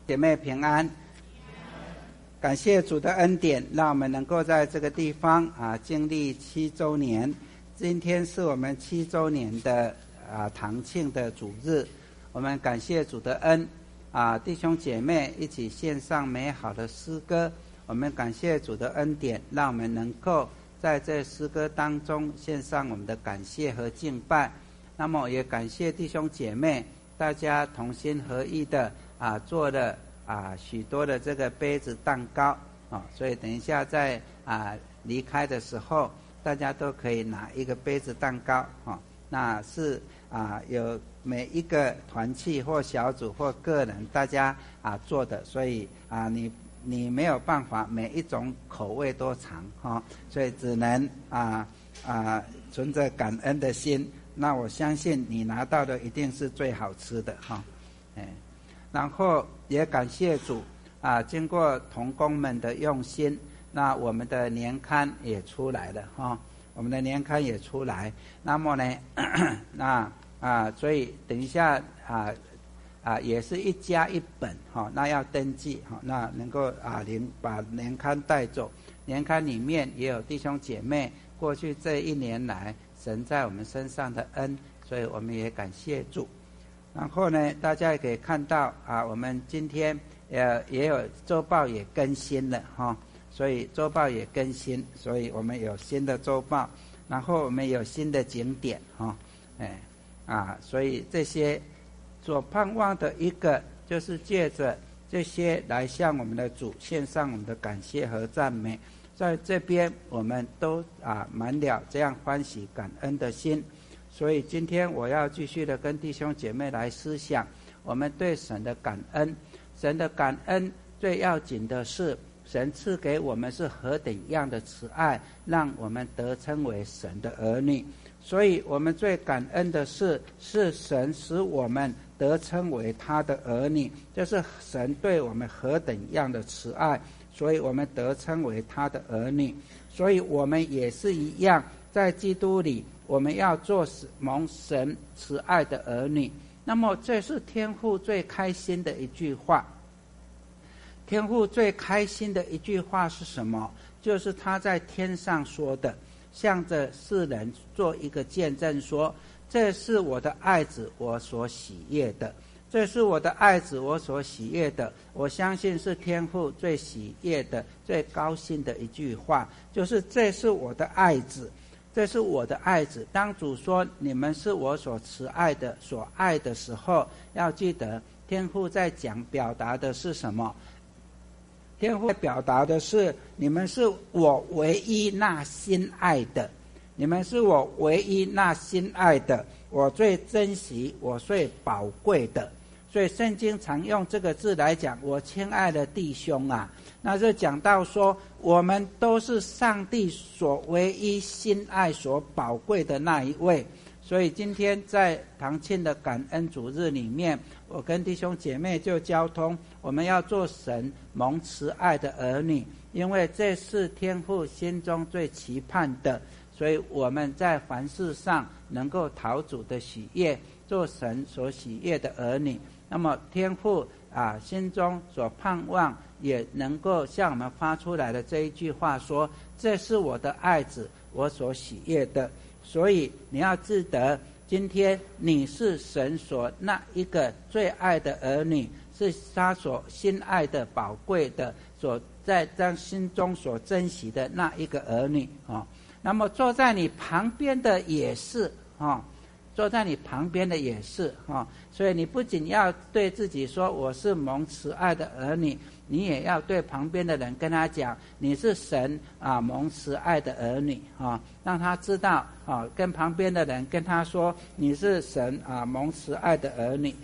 姐妹平安，感谢主的恩典，让我们能够在这个地方经历7周年。今天是我们7周年的堂庆的主日，我们感谢主的恩弟兄姐妹一起献上美好的诗歌。我们感谢主的恩典，让我们能够在这诗歌当中献上我们的感谢和敬拜。那么也感谢弟兄姐妹，大家同心合意的做了许多的这个杯子蛋糕所以等一下在离开的时候，大家都可以拿一个杯子蛋糕那是有每一个团契或小组或个人大家做的，所以你没有办法每一种口味都尝所以只能存着感恩的心。那我相信你拿到的一定是最好吃的然后也感谢主经过同工们的用心，那我们的年刊也出来了我们的年刊也出来。那么呢所以等一下也是一家一本那要登记那能够把年刊带走。年刊里面也有弟兄姐妹过去这1年来神在我们身上的恩，所以我们也感谢主。然后呢，大家也可以看到我们今天也有周报也更新了所以周报也更新，所以我们有新的周报，然后我们有新的景点所以这些所盼望的一个就是借着这些来向我们的主献上我们的感谢和赞美。在这边我们都满了这样欢喜感恩的心。所以今天我要继续的跟弟兄姐妹来思想我们对神的感恩。神的感恩最要紧的是神赐给我们是何等样的慈爱，让我们得称为神的儿女。所以我们最感恩的是神使我们得称为他的儿女，就是神对我们何等样的慈爱，所以我们得称为他的儿女。所以我们也是一样，在基督里我们要做蒙神慈爱的儿女。那么这是天父最开心的一句话。天父最开心的一句话是什么？就是他在天上说的，向着世人做一个见证说，这是我的爱子，我所喜悦的。这是我的爱子，我所喜悦的。我相信是天父最喜悦的最高兴的一句话，就是这是我的爱子，这是我的爱子。当主说你们是我所慈爱的所爱的时候，要记得天父在表达的是什么？天父表达的是你们是我唯一那心爱的，你们是我唯一那心爱的，我最珍惜我最宝贵的。所以圣经常用这个字来讲我亲爱的弟兄那就讲到说我们都是上帝所唯一心爱所宝贵的那一位。所以今天在堂庆的感恩主日里面，我跟弟兄姐妹就交通，我们要做神蒙慈爱的儿女，因为这是天父心中最期盼的。所以我们在凡事上能够讨主的喜悦，做神所喜悦的儿女。那么天父心中所盼望也能够向我们发出来的这一句话说，这是我的爱子，我所喜悦的。所以你要记得，今天你是神所那一个最爱的儿女，是他所心爱的宝贵的，所在心中所珍惜的那一个儿女那么坐在你旁边的也是坐在你旁边的也是所以你不仅要对自己说我是蒙慈爱的儿女，你也要对旁边的人跟他讲你是神蒙慈爱的儿女让他知道跟旁边的人跟他说你是神蒙慈爱的儿女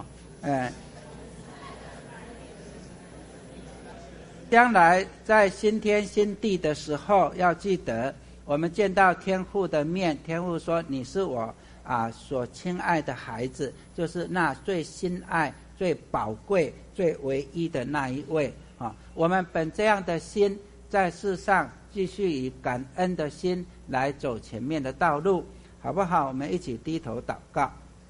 将来在新天新地的时候，要记得我们见到天父的面，天父说你是我所亲爱的孩子，就是那最心爱最宝贵最唯一的那一位我们本这样的心在世上继续以感恩的心来走前面的道路，好不好？我们一起低头祷告。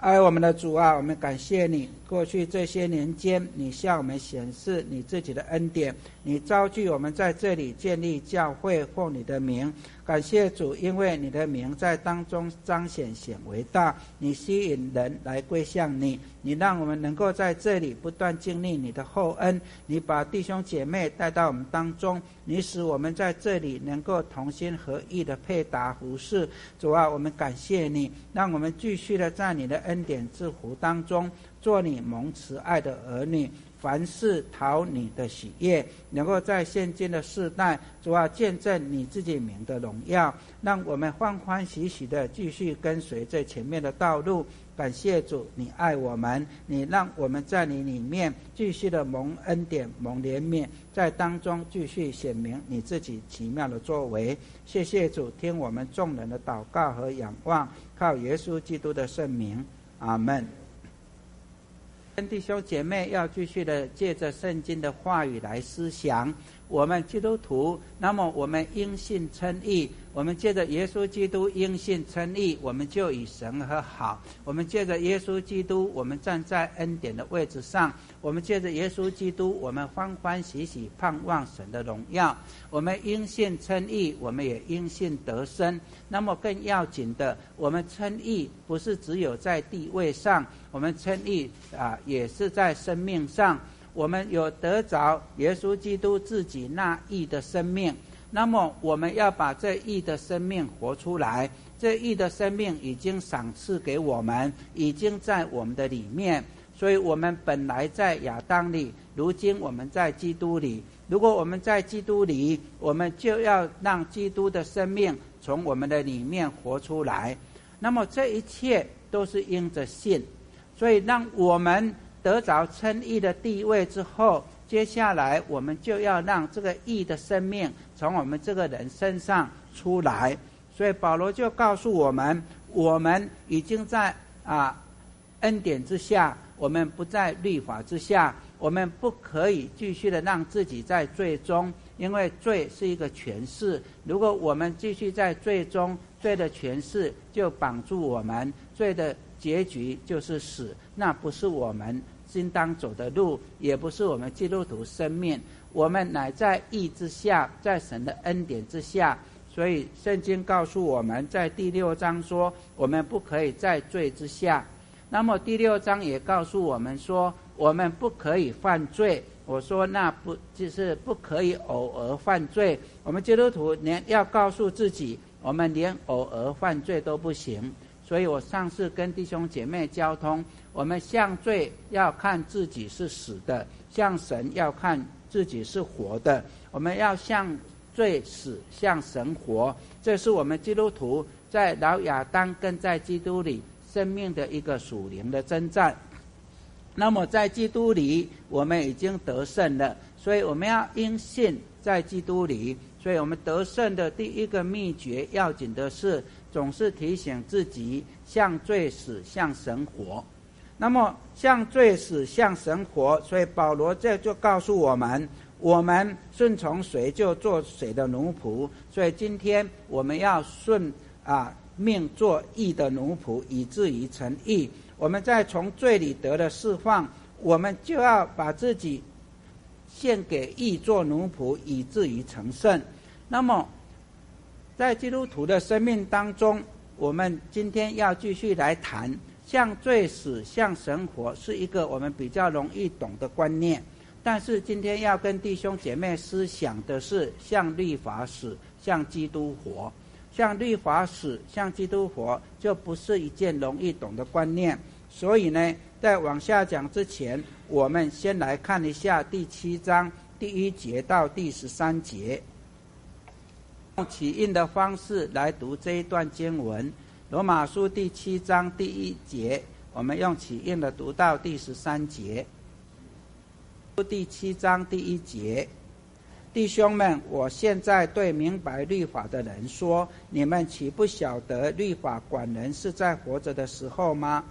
爱我们的主啊，我们感谢你，过去这些年间，你向我们显示你自己的恩典，你召聚我们在这里建立教会，奉你的名。感谢主，因为你的名在当中彰显显为大，你吸引人来归向你，你让我们能够在这里不断经历你的厚恩，你把弟兄姐妹带到我们当中，你使我们在这里能够同心合意的配搭服事。主啊，我们感谢你，让我们继续的在你的恩典之湖当中做你蒙慈爱的儿女，凡事讨你的喜悦，能够在现今的世代，主啊，见证你自己名的荣耀，让我们欢欢喜喜的继续跟随这前面的道路。感谢主，你爱我们，你让我们在你里面继续的蒙恩典、蒙怜悯，在当中继续显明你自己奇妙的作为。谢谢主，听我们众人的祷告和仰望，靠耶稣基督的圣名，阿们。跟弟兄姐妹要继续的借着圣经的话语来思想，我们基督徒，那么我们因信称义，我们借着耶稣基督因信称义，我们就与神和好。我们借着耶稣基督，我们站在恩典的位置上，我们借着耶稣基督，我们欢欢喜喜盼望神的荣耀。我们因信称义，我们也因信得生。那么更要紧的，我们称义不是只有在地位上，我们称义也是在生命上。我们有得着耶稣基督自己那义的生命，那么我们要把这义的生命活出来。这义的生命已经赏赐给我们，已经在我们的里面，所以我们本来在亚当里，如今我们在基督里。如果我们在基督里，我们就要让基督的生命从我们的里面活出来。那么这一切都是因着信，所以让我们得着称义的地位之后，接下来我们就要让这个义的生命从我们这个人身上出来。所以保罗就告诉我们，我们已经在恩典之下，我们不在律法之下，我们不可以继续的让自己在罪中，因为罪是一个权势。如果我们继续在罪中，罪的权势就绑住我们，罪的结局就是死，那不是我们应当走的路，也不是我们基督徒生命。我们乃在义之下，在神的恩典之下。所以圣经告诉我们，在第6章说，我们不可以在罪之下。那么第6章也告诉我们说，我们不可以犯罪。我说那不就是不可以偶尔犯罪。我们基督徒连要告诉自己，我们连偶尔犯罪都不行。所以我上次跟弟兄姐妹交通，我们向罪要看自己是死的，向神要看自己是活的。我们要向罪死，向神活，这是我们基督徒在老亚当跟在基督里生命的一个属灵的征战。那么在基督里我们已经得胜了，所以我们要因信在基督里。所以我们得胜的第一个秘诀，要紧的是总是提醒自己向罪死，向神活。那么向罪死，向神活，所以保罗这就告诉我们，我们顺从谁就做谁的奴仆。所以今天我们要顺命做义的奴仆，以至于成义。我们在从罪里得了释放，我们就要把自己献给义做奴仆，以至于成圣。那么在基督徒的生命当中，我们今天要继续来谈向罪死，向神活，是一个我们比较容易懂的观念。但是今天要跟弟兄姐妹思想的是向律法死，向基督活。向律法死，向基督活，就不是一件容易懂的观念。所以呢，在往下讲之前，我们先来看一下第7章第1节到第13节，用起印的方式来读这一段经文。罗马书第7章第1节，我们用起印的读到第13节。第7章第1节，弟兄们，我现在对明白律法的人说，你们岂不晓得律法管人是在活着的时候吗？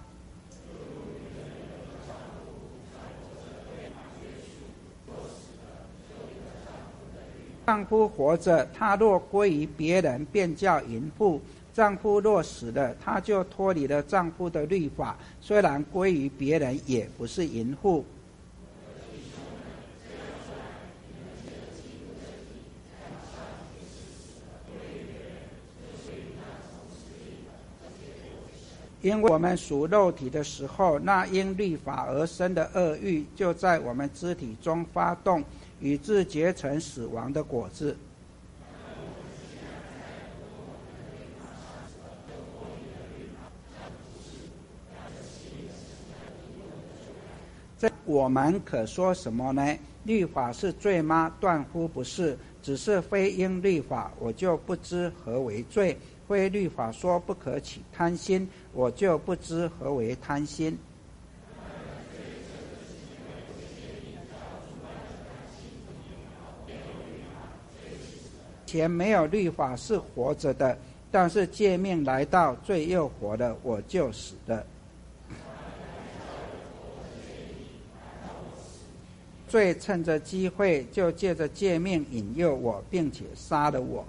丈夫活着，他若归于别人，便叫淫妇； 丈夫若死了，她就脱离了丈夫的律法，虽然归于别人，也不是淫妇。因为我们属肉体的时候，那因律法而生的恶欲就在我们肢体中发动，以致结成死亡的果子。这我们可说什么呢？律法是罪吗？断乎不是，只是非因律法，我就不知何为罪。非律法说不可起贪心，我就不知何为贪心。前没有律法是活着的，但是诫命来到，罪又活了，我就死了。罪趁着机会，就借着诫命引诱我，并且杀了我。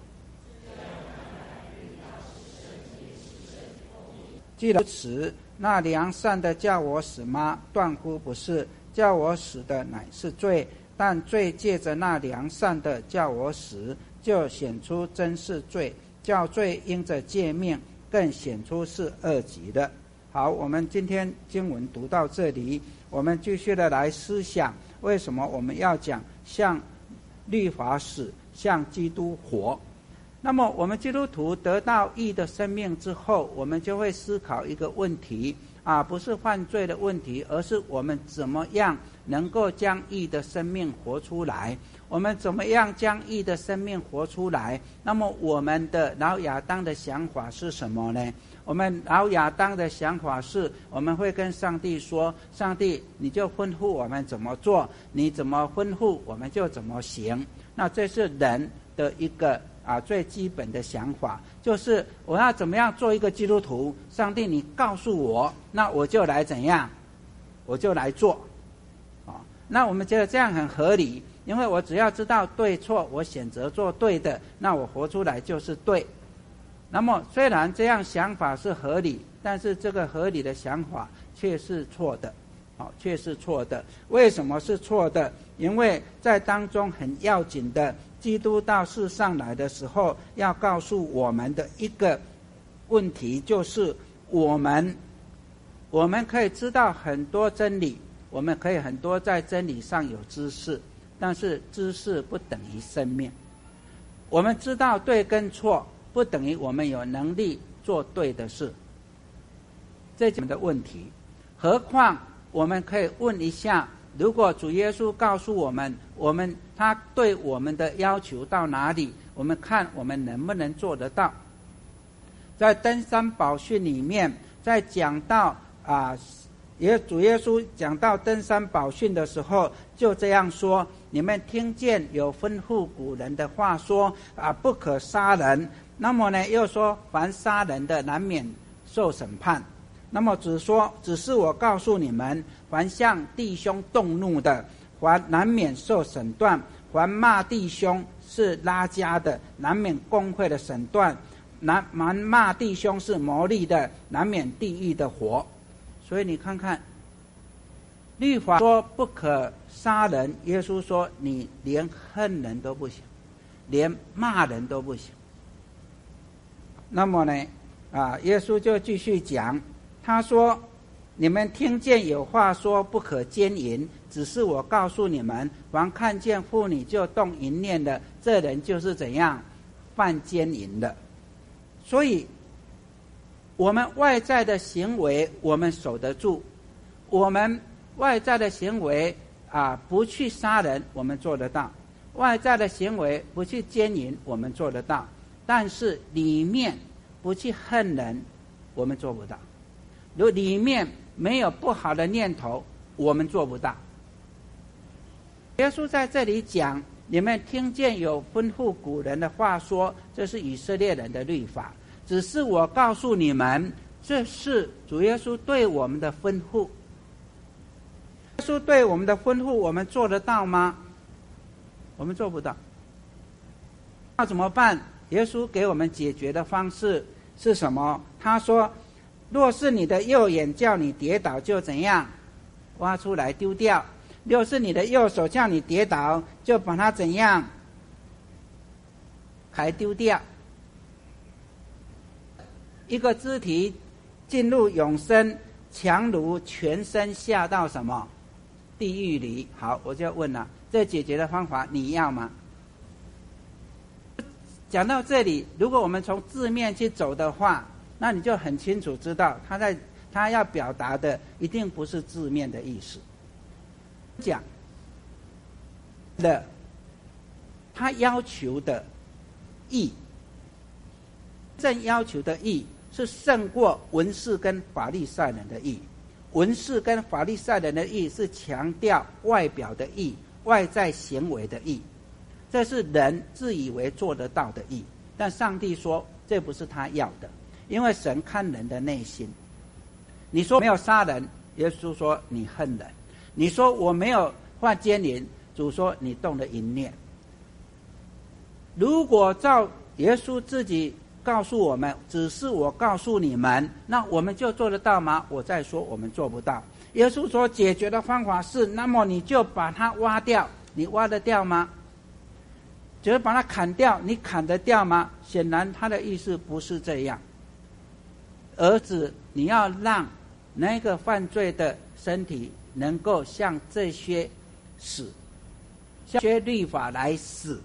既然如此，那良善的叫我死吗？断乎不是，叫我死的乃是罪。但罪借着那良善的叫我死，就显出真是罪；叫罪因着诫命，更显出是恶极的。好，我们今天经文读到这里，我们继续的来思想，为什么我们要讲向律法死，向基督活？那么我们基督徒得到义的生命之后，我们就会思考一个问题不是犯罪的问题，而是我们怎么样能够将义的生命活出来。我们怎么样将义的生命活出来？那么我们的老亚当的想法是什么呢？我们老亚当的想法是，我们会跟上帝说，上帝你就吩咐我们怎么做，你怎么吩咐我们就怎么行。那这是人的一个最基本的想法，就是我要怎么样做一个基督徒，上帝你告诉我，那我就来怎样，我就来做那我们觉得这样很合理，因为我只要知道对错，我选择做对的，那我活出来就是对。那么虽然这样想法是合理，但是这个合理的想法却是错的却是错的。为什么是错的？因为在当中很要紧的，基督到世上来的时候，要告诉我们的一个问题，就是我们可以知道很多真理，我们可以很多在真理上有知识，但是知识不等于生命。我们知道对跟错，不等于我们有能力做对的事，这是我们的问题。何况我们可以问一下，如果主耶稣告诉我们他对我们的要求到哪里，我们看我们能不能做得到。在登山宝训里面，在讲到主耶稣讲到登山宝训的时候，就这样说：你们听见有吩咐古人的话说不可杀人，那么呢又说凡杀人的难免受审判。那么只是我告诉你们，凡向弟兄动怒的，凡难免受审断；凡骂弟兄是拉加的，难免公会的审断；凡骂弟兄是谋利的，难免地狱的火。所以你看看，律法说不可杀人，耶稣说你连恨人都不行，连骂人都不行。那么呢耶稣就继续讲，他说你们听见有话说不可奸淫，只是我告诉你们，凡看见妇女就动淫念的，这人就是怎样犯奸淫的。所以我们外在的行为我们守得住，我们外在的行为不去杀人我们做得到，外在的行为不去奸淫我们做得到，但是里面不去恨人我们做不到，如里面没有不好的念头我们做不到。耶稣在这里讲，你们听见有吩咐古人的话说，这是以色列人的律法，只是我告诉你们，这是主耶稣对我们的吩咐。耶稣对我们的吩咐我们做得到吗？我们做不到。那怎么办？耶稣给我们解决的方式， 是什么？他说，若是你的右眼叫你跌倒，就怎样？挖出来丢掉。若是你的右手叫你跌倒，就把它怎样？还丢掉。一个肢体进入永生，强如全身下到什么？地狱里。好，我就问了，这解决的方法你要吗？讲到这里，如果我们从字面去走的话，那你就很清楚知道他要表达的一定不是字面的意思。讲的他要求的义，正要求的义是胜过文士跟法利赛人的义。文士跟法利赛人的义是强调外表的义，外在行为的义，这是人自以为做得到的义。但上帝说这不是他要的，因为神看人的内心。你说没有杀人，耶稣说你恨人；你说我没有犯奸淫，主说你动了淫念。如果照耶稣自己告诉我们，只是我告诉你们，那我们就做得到吗？我再说我们做不到。耶稣所解决的方法是，那么你就把它挖掉，你挖得掉吗？就是把它砍掉，你砍得掉吗？显然他的意思不是这样。儿子，你要让那个犯罪的身体能够像这些死，像这些律法来死。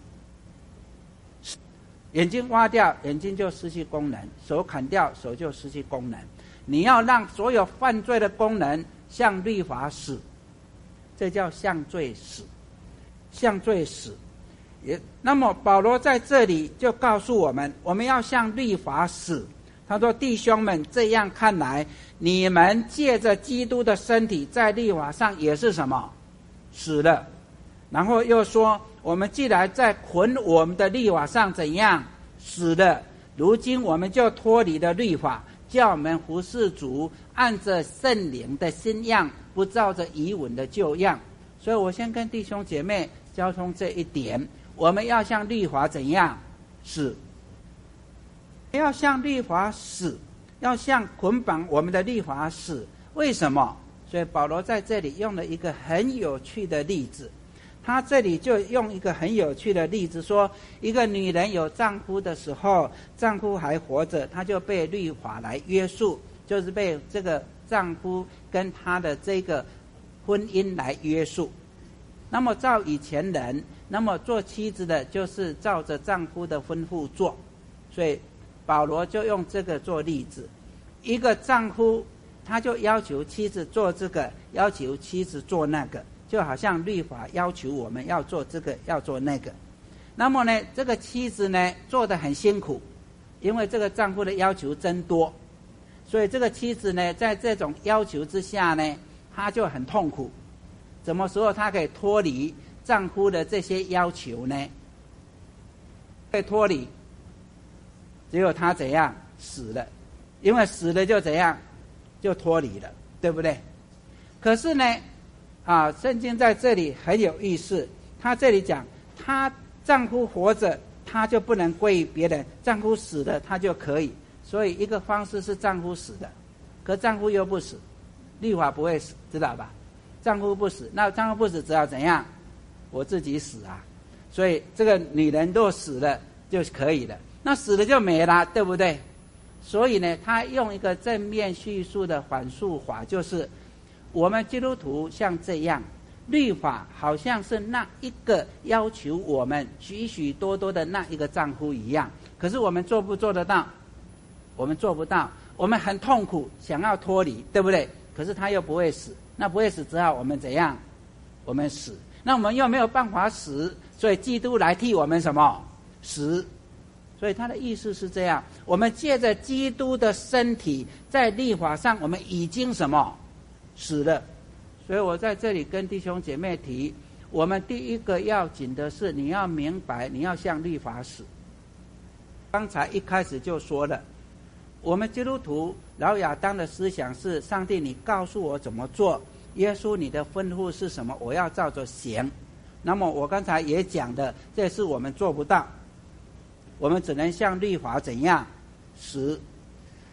眼睛挖掉，眼睛就失去功能；手砍掉，手就失去功能。你要让所有犯罪的功能向律法死，这叫向罪死，向罪死。那么保罗在这里就告诉我们，我们要向律法死。他说：“弟兄们，这样看来，你们借着基督的身体，在律法上也是什么？死了。”然后又说，我们既然在捆我们的律法上怎样死了，如今我们就脱离了律法，叫我们服事主，按着圣灵的新样，不照着遗文的旧样。所以我先跟弟兄姐妹交通这一点，我们要向律法怎样死？要向律法死，要向捆绑我们的律法死。为什么？所以保罗在这里用了一个很有趣的例子。他这里就用一个很有趣的例子说，一个女人有丈夫的时候，丈夫还活着，她就被律法来约束，就是被这个丈夫跟她的这个婚姻来约束。那么照以前人，那么做妻子的就是照着丈夫的吩咐做。所以保罗就用这个做例子，一个丈夫他就要求妻子做这个，要求妻子做那个，就好像律法要求我们要做这个要做那个。那么呢，这个妻子呢做得很辛苦，因为这个丈夫的要求真多，所以这个妻子呢在这种要求之下呢，她就很痛苦。什么时候她可以脱离丈夫的这些要求呢？可以脱离，只有她怎样死了，因为死了就怎样就脱离了，对不对？可是呢圣经在这里很有意思，他这里讲，她丈夫活着，她就不能归于别人；丈夫死了，她就可以。所以一个方式是丈夫死的，可丈夫又不死，律法不会死，知道吧？丈夫不死，那丈夫不死，只要怎样？我自己死啊！所以这个女人若死了就可以了，那死了就没了，对不对？所以呢，他用一个正面叙述的反述法，就是我们基督徒像这样，律法好像是那一个要求我们许许多多的那一个丈夫一样，可是我们做不做得到？我们做不到，我们很痛苦，想要脱离，对不对？可是他又不会死，那不会死，只好我们怎样？我们死。那我们又没有办法死，所以基督来替我们什么？死。所以他的意思是这样，我们借着基督的身体，在律法上我们已经什么？死了。所以我在这里跟弟兄姐妹提，我们第一个要紧的是，你要明白，你要向律法死。刚才一开始就说了，我们基督徒老亚当的思想是，上帝你告诉我怎么做，耶稣你的吩咐是什么，我要照着行。那么我刚才也讲的，这是我们做不到，我们只能向律法怎样死。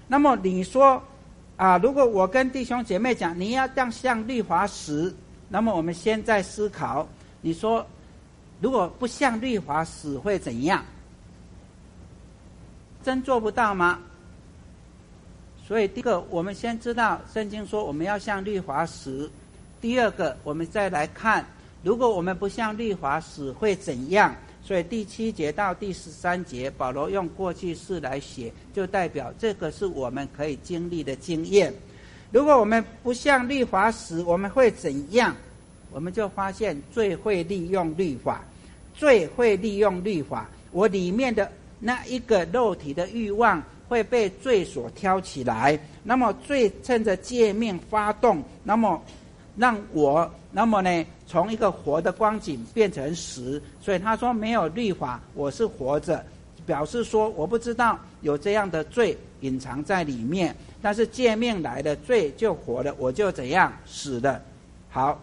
那么你说如果我跟弟兄姐妹讲你要向律法死，那么我们先在思考，你说如果不向律法死会怎样？真做不到吗？所以第一个，我们先知道圣经说我们要向律法死。第二个，我们再来看，如果我们不向律法死会怎样？所以第7节到第13节，保罗用过去式来写，就代表这个是我们可以经历的经验。如果我们不向律法死，我们会怎样？我们就发现罪会利用律法，罪会利用律法，我里面的那一个肉体的欲望会被罪所挑起来，那么罪趁着诫命发动，那么让我从一个活的光景变成死。所以他说没有律法我是活着，表示说我不知道有这样的罪隐藏在里面，但是诫命来了，罪就活了，我就怎样死了。好，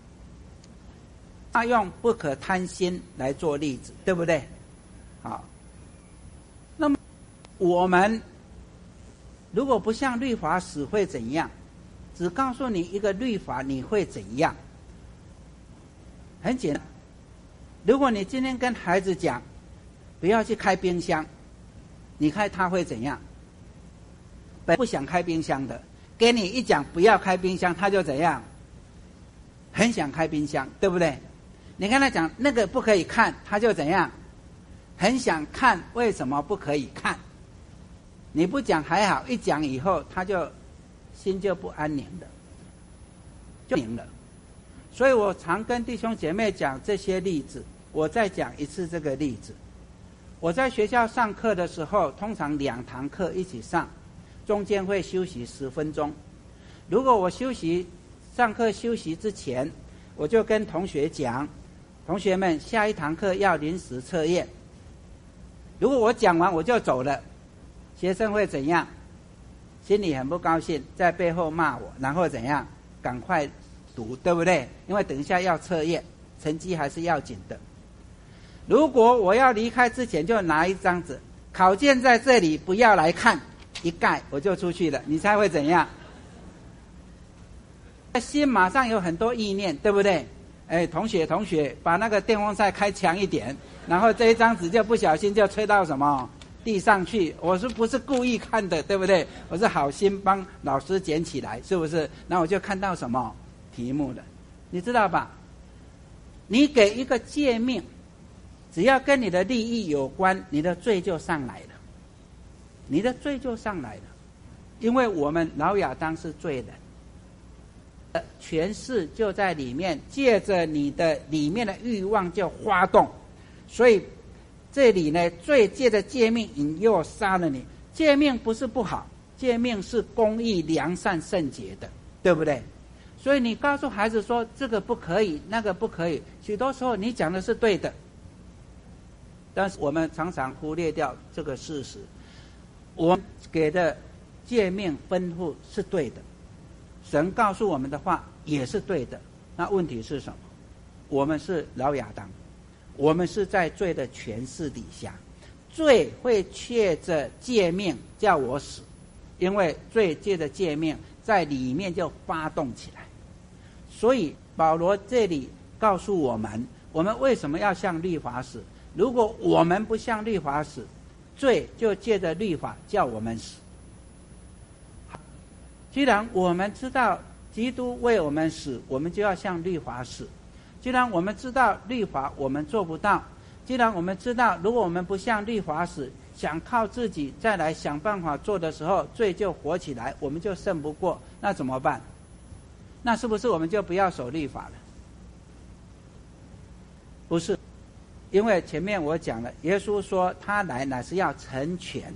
他用不可贪心来做例子，对不对？好，那么我们如果不向律法死会怎样？只告诉你一个律法你会怎样？很简单，如果你今天跟孩子讲不要去开冰箱，你看他会怎样？不想开冰箱的，给你一讲不要开冰箱，他就怎样？很想开冰箱，对不对？你跟他讲那个不可以看，他就怎样？很想看，为什么不可以看？你不讲还好，一讲以后他就心就不安宁了，就明了。所以我常跟弟兄姐妹讲这些例子，我再讲一次这个例子。我在学校上课的时候，通常2堂课一起上，中间会休息10分钟。如果我上课休息之前，我就跟同学讲，同学们下一堂课要临时测验。如果我讲完我就走了，学生会怎样？心里很不高兴，在背后骂我，然后怎样？赶快读，对不对？因为等一下要测验，成绩还是要紧的。如果我要离开之前就拿一张纸，考卷在这里，不要来看，一盖我就出去了，你猜会怎样？心马上有很多意念，对不对？同学，把那个电风扇开强一点，然后这一张纸就不小心就吹到什么地上去，我是不是故意看的，对不对？我是好心帮老师捡起来，是不是？然后我就看到什么题目了，你知道吧？你给一个诫命，只要跟你的利益有关，你的罪就上来了，你的罪就上来了。因为我们老亚当是罪人，权势就在里面，借着你的里面的欲望就发动，所以这里呢，罪借着诫命引诱杀了你。诫命不是不好，诫命是公义、良善、圣洁的，对不对？所以你告诉孩子说这个不可以，那个不可以，许多时候你讲的是对的，但是我们常常忽略掉这个事实。我们给的诫命吩咐是对的，神告诉我们的话也是对的，那问题是什么？我们是老亚当，我们是在罪的权势底下，罪会借着诫命叫我死，因为罪借着诫命在里面就发动起来。所以保罗这里告诉我们，我们为什么要向律法死？如果我们不向律法死，罪就借着律法叫我们死。既然我们知道基督为我们死，我们就要向律法死。既然我们知道律法我们做不到，既然我们知道如果我们不向律法死，想靠自己再来想办法做的时候，罪就活起来，我们就胜不过，那怎么办？那是不是我们就不要守律法了？不是，因为前面我讲了，耶稣说他来乃是要成全，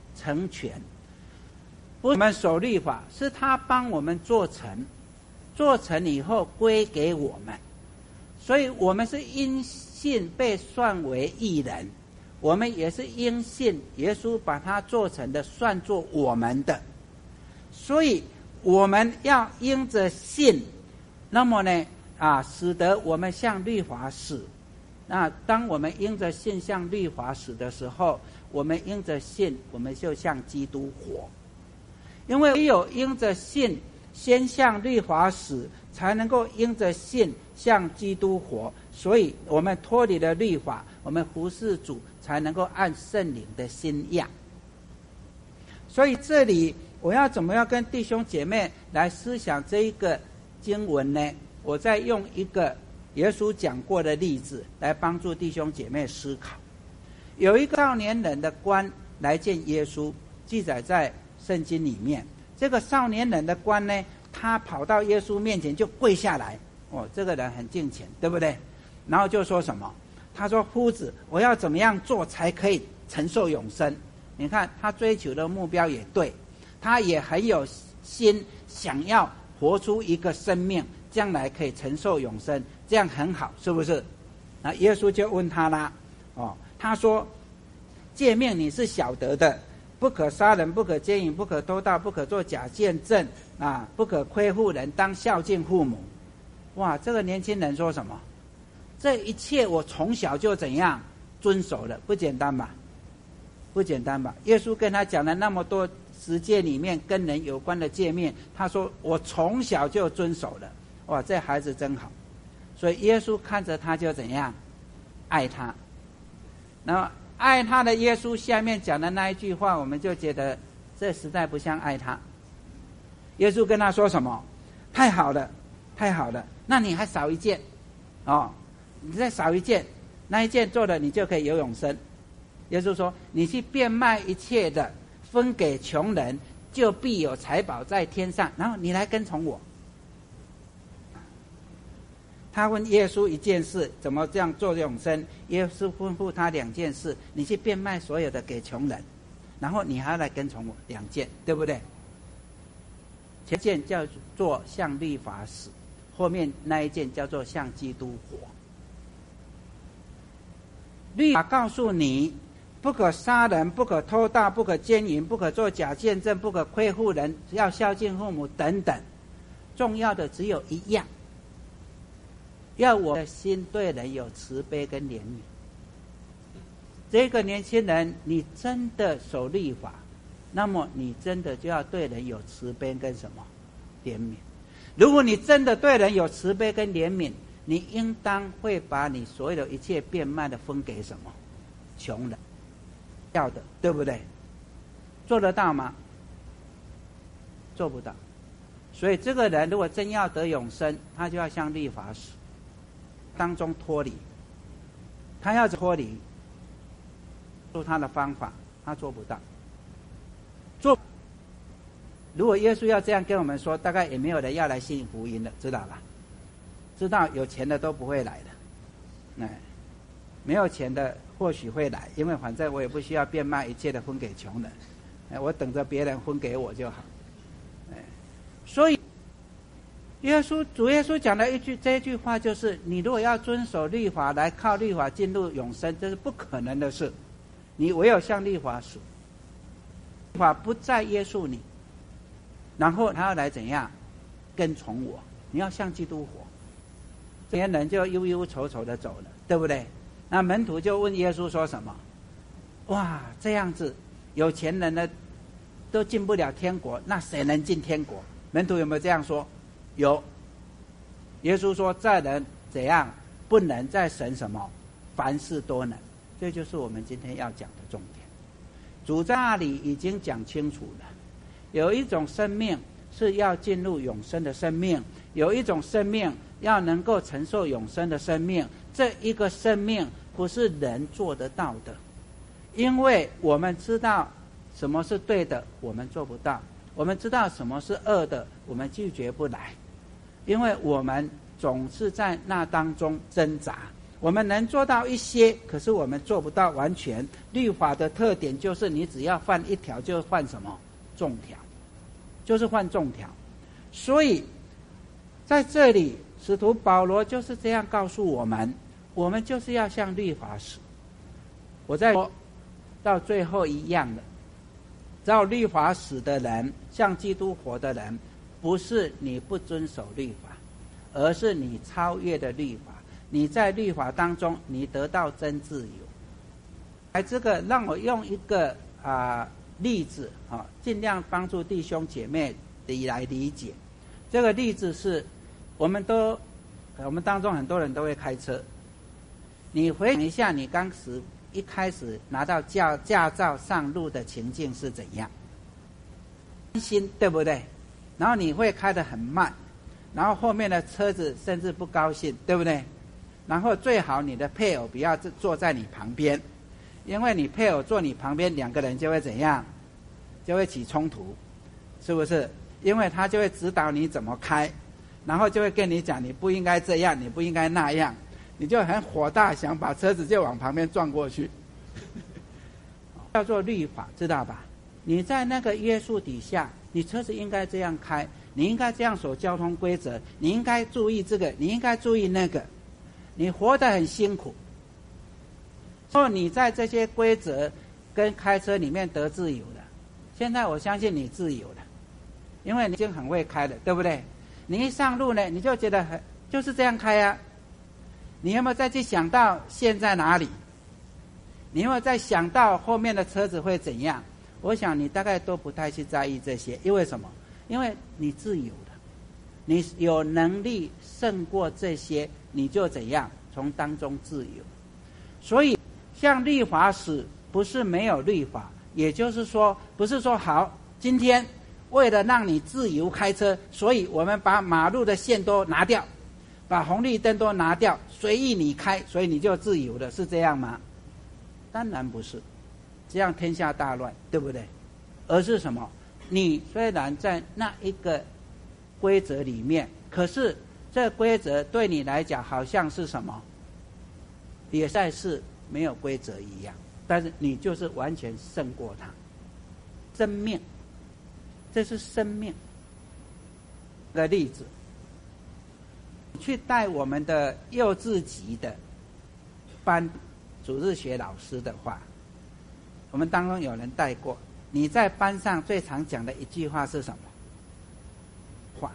不是我们守律法，是他帮我们做成，做成以后归给我们。所以我们是因信被算为义人，我们也是因信耶稣把它做成的，算作我们的。所以我们要因着信，那么呢使得我们向律法死。那当我们因着信向律法死的时候，我们因着信，我们就向基督活。 因为唯有因着信，先向律法死，才能够因着信向基督活。所以我们脱离了律法，我们服侍主，才能够按圣灵的心样。所以这里我要怎么样跟弟兄姐妹来思想这一个经文呢？我再用一个耶稣讲过的例子来帮助弟兄姐妹思考。有一个少年人的官来见耶稣，记载在圣经里面。这个少年人的官呢，他跑到耶稣面前就跪下来，这个人很敬虔，对不对？然后就说什么？他说：夫子，我要怎么样做才可以承受永生？你看他追求的目标也对，他也很有心想要活出一个生命，将来可以承受永生，这样很好，是不是？那耶稣就问他啦，他说：诫命你是晓得的，不可杀人，不可奸淫，不可偷盗，不可作假见证，不可亏负人，当孝敬父母。哇，这个年轻人说什么？这一切我从小就怎样遵守了，不简单吧？不简单吧？耶稣跟他讲了那么多十诫里面跟人有关的诫命，他说我从小就遵守了。哇，这孩子真好。所以耶稣看着他就怎样爱他。然后爱他的耶稣下面讲的那一句话，我们就觉得这实在不像爱他。耶稣跟他说什么？太好了，太好了，那你还少一件你再少一件，那一件做了你就可以有永生。耶稣说：你去变卖一切的，分给穷人，就必有财宝在天上，然后你来跟从我。他问耶稣一件事，怎么这样做永生？耶稣吩咐他两件事，你去变卖所有的给穷人，然后你还要来跟从我，两件，对不对？前件叫做向律法死，后面那一件叫做向基督活。律法告诉你，不可杀人，不可偷盗，不可奸淫，不可作假见证，不可亏负人，要孝敬父母等等。重要的只有一样，要我的心对人有慈悲跟怜悯。这个年轻人，你真的守律法，那么你真的就要对人有慈悲跟什么怜悯。如果你真的对人有慈悲跟怜悯，你应当会把你所有的一切变卖的分给什么穷人，要的，对不对？做得到吗？做不到。所以这个人如果真要得永生，他就要向律法死当中脱离。他要脱离，做他的方法，他做不到。如果耶稣要这样跟我们说，大概也没有人要来信福音了，知道吧？知道有钱的都不会来的，没有钱的或许会来，因为反正我也不需要变卖一切的分给穷人，我等着别人分给我就好。所以主耶稣讲的这一句话就是：你如果要遵守律法，来靠律法进入永生，这是不可能的事。你唯有向律法死，律法不再约束你，然后他要来怎样跟从我？你要向基督活。这些人就忧忧愁愁的走了，对不对？那门徒就问耶稣说什么？哇，这样子有钱人呢都进不了天国，那谁能进天国？门徒有没有这样说？有。耶稣说：在人怎样不能，在神什么凡事都能。这就是我们今天要讲的重点。主在那里已经讲清楚了，有一种生命是要进入永生的生命，有一种生命要能够承受永生的生命。这一个生命不是人做得到的，因为我们知道什么是对的，我们做不到；我们知道什么是恶的，我们拒绝不来，因为我们总是在那当中挣扎。我们能做到一些，可是我们做不到完全。律法的特点就是你只要犯一条就犯什么众条，就是犯众条。所以在这里使徒保罗就是这样告诉我们，我们就是要向律法死。我再说到最后一样的，照律法死的人，向基督活的人，不是你不遵守律法，而是你超越的律法。你在律法当中，你得到真自由。这个让我用一个例子啊，尽量帮助弟兄姐妹来理解。这个例子是，我们当中很多人都会开车。你回想一下，你一开始拿到驾照上路的情境是怎样？担心，对不对？然后你会开得很慢，然后后面的车子甚至不高兴，对不对？然后最好你的配偶不要坐在你旁边，因为你配偶坐你旁边，两个人就会怎样？就会起冲突，是不是？因为他就会指导你怎么开，然后就会跟你讲你不应该这样，你不应该那样，你就很火大，想把车子就往旁边撞过去。叫做律法，知道吧？你在那个约束底下，你车子应该这样开，你应该这样守交通规则，你应该注意这个，你应该注意那个，你活得很辛苦。所以你在这些规则跟开车里面得自由了。现在我相信你自由了，因为你已经很会开了，对不对？你一上路呢，你就觉得就是这样开啊。你有没有再去想到线在哪里？你有没有再想到后面的车子会怎样？我想你大概都不太去在意这些，因为什么？因为你自由了，你有能力胜过这些，你就怎样从当中自由。所以像律法使不是没有律法，也就是说不是说好今天为了让你自由开车，所以我们把马路的线都拿掉，把红绿灯都拿掉，随意你开，所以你就自由了，是这样吗？当然不是，这样天下大乱，对不对？而是什么？你虽然在那一个规则里面，可是这规则对你来讲好像是什么？也在是没有规则一样，但是你就是完全胜过它。生命，这是生命的例子。去带我们的幼稚级的班主日学老师的话，我们当中有人带过，你在班上最常讲的一句话是什么？话。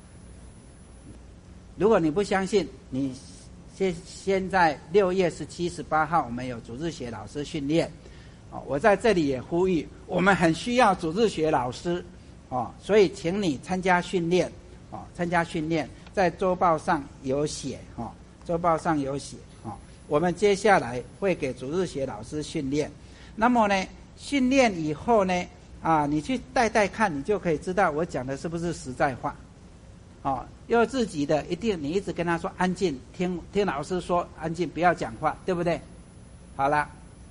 如果你不相信，你现在6月17、18号我们有主日学老师训练，我在这里也呼吁，我们很需要主日学老师，所以请你参加训练，参加训练，在周报上有写，周报上有写，我们接下来会给主日学老师训练。那么呢，训练以后呢，你去带看，你就可以知道我讲的是不是实在话。幼稚级的一定你一直跟他说安静，听老师说安静，不要讲话，对不对？好了，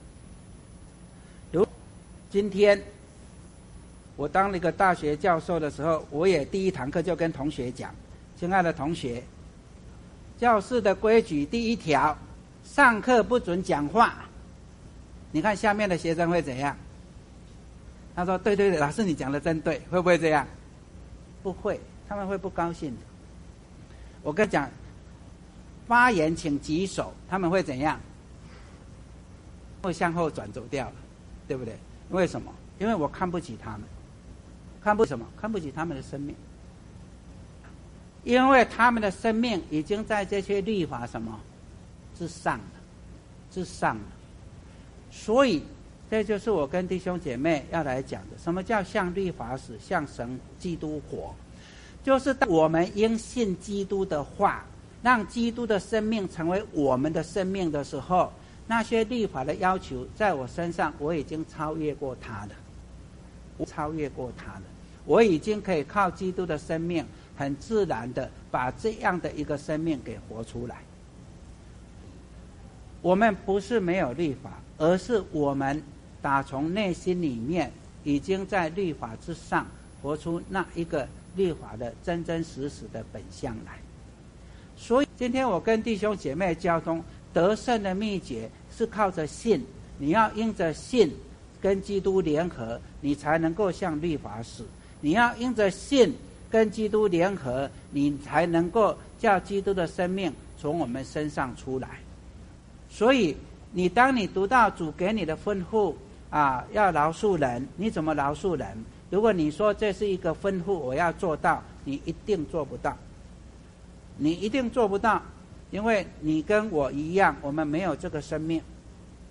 如今天我当了一个大学教授的时候，我也第一堂课就跟同学讲，亲爱的同学，教室的规矩第1条，上课不准讲话。你看下面的学生会怎样？他说对对对，老师你讲的真对，会不会这样？不会，他们会不高兴的。我跟你讲，发言请举手，他们会怎样？会向后转走掉了，对不对？为什么？因为我看不起他们。看不起什么？看不起他们的生命。因为他们的生命已经在这些律法什么之上了。所以这就是我跟弟兄姐妹要来讲的，什么叫向律法死，向神基督活？就是当我们因信基督的话，让基督的生命成为我们的生命的时候，那些律法的要求在我身上我已经超越过它了，我已经可以靠基督的生命很自然的把这样的一个生命给活出来。我们不是没有律法，而是我们打从内心里面已经在律法之上活出那一个律法的真真实实的本相来。所以今天我跟弟兄姐妹交通，得胜的秘诀是靠着信，你要因着信跟基督联合，你才能够向律法死。你要因着信跟基督联合，你才能够叫基督的生命从我们身上出来。所以当你读到主给你的吩咐要饶恕人，你怎么饶恕人？如果你说这是一个吩咐我要做到，你一定做不到，因为你跟我一样，我们没有这个生命。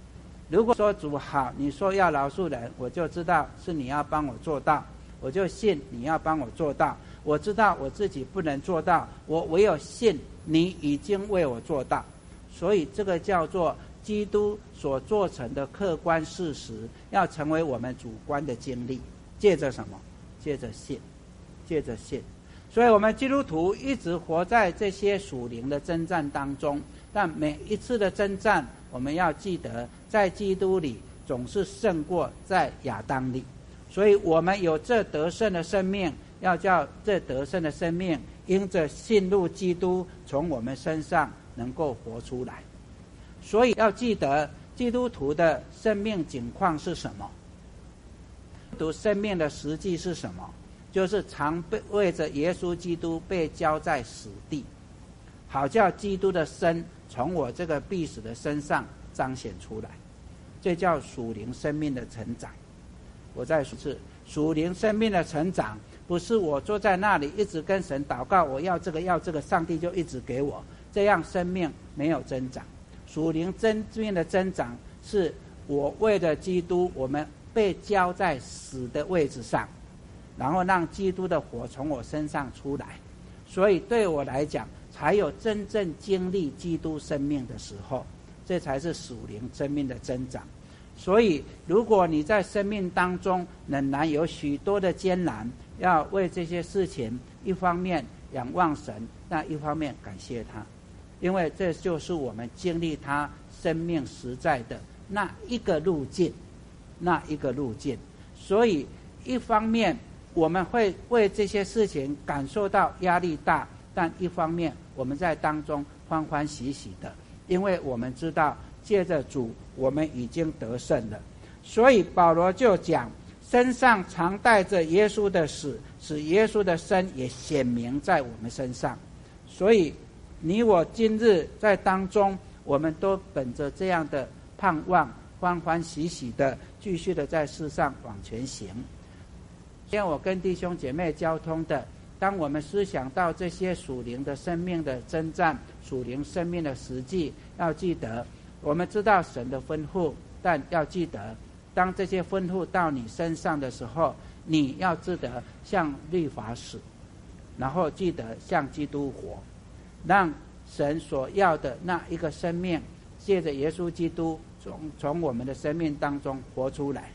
如果说主好，你说要饶恕人，我就知道是你要帮我做到，我就信你要帮我做到。我知道我自己不能做到，我唯有信你已经为我做到。所以这个叫做基督所做成的客观事实，要成为我们主观的经历。借着什么？借着信，借着信。所以我们基督徒一直活在这些属灵的征战当中，但每一次的征战，我们要记得在基督里总是胜过在亚当里。所以我们有这得胜的生命，要叫这得胜的生命因着信入基督，从我们身上能够活出来。所以要记得基督徒的生命景况是什么，基督徒生命的实际是什么，就是常为着耶稣基督被交在死地，好叫基督的生从我这个必死的身上彰显出来。这叫属灵生命的成长。我再说一次，属灵生命的成长不是我坐在那里一直跟神祷告，我要这个要这个，上帝就一直给我，这样生命没有增长。属灵生命的增长是我为了基督，我们被交在死的位置上，然后让基督的火从我身上出来。所以对我来讲，才有真正经历基督生命的时候，这才是属灵生命的增长。所以如果你在生命当中仍然有许多的艰难，要为这些事情一方面仰望神，那一方面感谢他，因为这就是我们经历他生命实在的那一个路径，那一个路径。所以一方面我们会为这些事情感受到压力大，但一方面我们在当中欢欢喜喜的，因为我们知道借着主我们已经得胜了。所以保罗就讲，身上常带着耶稣的死，使耶稣的生也显明在我们身上。所以你我今日在当中，我们都本着这样的盼望，欢欢喜喜的继续的在世上往前行。今天我跟弟兄姐妹交通的，当我们思想到这些属灵的生命的征战，属灵生命的实际，要记得我们知道神的吩咐，但要记得当这些吩咐到你身上的时候，你要记得向律法死，然后记得向基督活，让神所要的那一个生命借着耶稣基督从我们的生命当中活出来。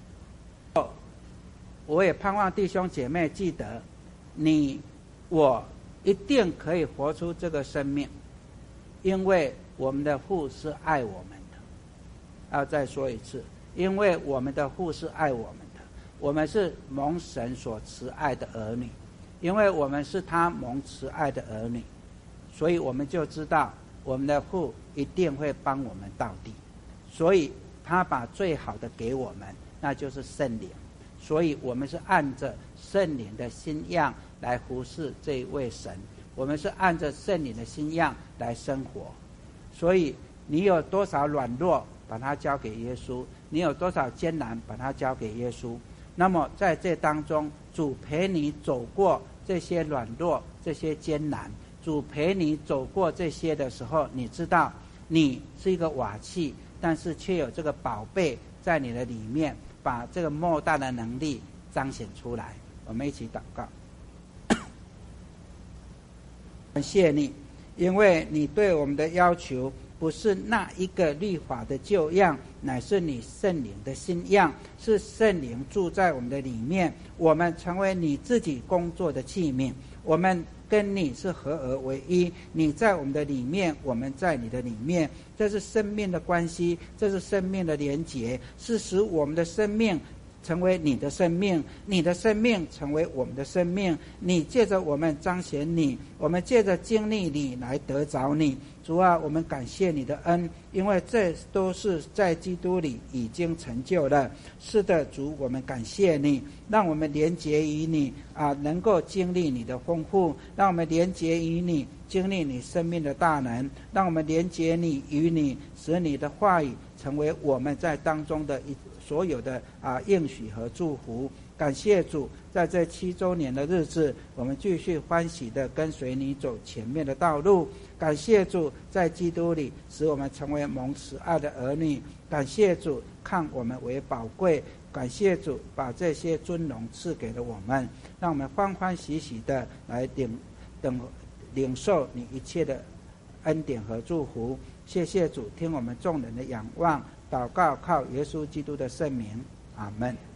我也盼望弟兄姐妹记得，你我一定可以活出这个生命，因为我们的父是爱我们的。要再说一次，因为我们的父是爱我们的，我们是蒙神所慈爱的儿女，因为我们是他蒙慈爱的儿女，所以我们就知道我们的父一定会帮我们到底。所以他把最好的给我们，那就是圣灵。所以我们是按着圣灵的心样来服侍这一位神，我们是按着圣灵的心样来生活。所以你有多少软弱，把它交给耶稣；你有多少艰难，把它交给耶稣。那么在这当中，主陪你走过这些软弱，这些艰难，主陪你走过这些的时候，你知道你是一个瓦器，但是却有这个宝贝在你的里面，把这个莫大的能力彰显出来。我们一起祷告。感谢你，因为你对我们的要求不是那一个律法的旧样，乃是你圣灵的新样，是圣灵住在我们的里面，我们成为你自己工作的器皿，我们跟你是合而为一，你在我们的里面，我们在你的里面，这是生命的关系，这是生命的连结，是使我们的生命成为你的生命，你的生命成为我们的生命，你借着我们彰显你，我们借着经历你来得着你。主啊，我们感谢你的恩，因为这都是在基督里已经成就了。是的，主，我们感谢你，让我们连结于你能够经历你的丰富，让我们连结于你，经历你生命的大能，让我们连结你与你，使你的话语成为我们在当中的所有的应许和祝福。感谢主， 在这7周年的日子，我们继续欢喜的跟随你走前面的道路。感谢主，在基督里使我们成为蒙慈爱的儿女。感谢主，看我们为宝贵。感谢主，把这些尊荣赐给了我们，让我们欢欢喜喜的来领受你一切的恩典和祝福。谢谢主，听我们众人的仰望祷告，靠耶稣基督的圣名，阿们。